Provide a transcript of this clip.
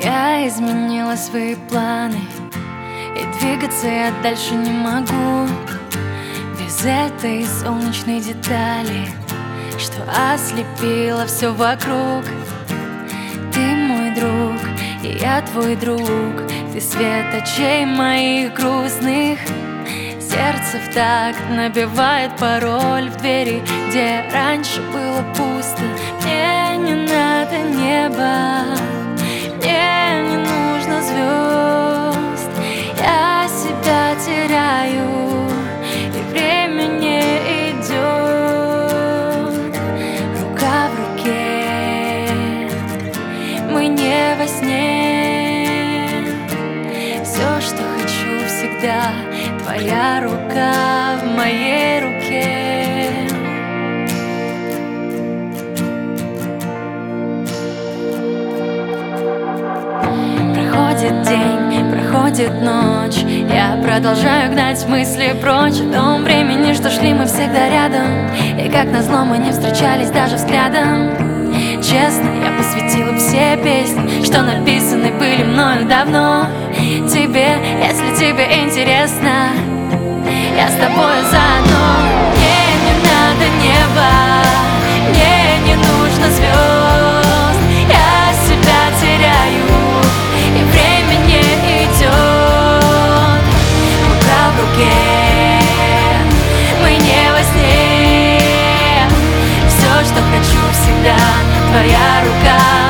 Я изменила свои планы, и двигаться я дальше не могу без этой солнечной детали, что ослепило все вокруг. Ты мой друг, и я твой друг. Ты свет очей моих грустных. Сердце в такт набивает пароль в двери, где раньше было пусто. Мне не надо неба, мне не нужно звезд. Я себя теряю, и время не идет. Рука в руке, мы не во сне. Все, что хочу, всегда твоя рука в моей руке. Проходит день, проходит ночь, я продолжаю гнать мысли прочь. В том времени, что шли мы всегда рядом, и как назло мы не встречались даже взглядом. Честно, я посвятила все песни, что написаны были мною давно. Тебе, если тебе интересно, я с тобой заодно. Мне не надо неба, мне не нужно звезд. Я себя теряю, и время не идет. Рука в руке, мы не во сне. Все, что хочу, всегда твоя рука.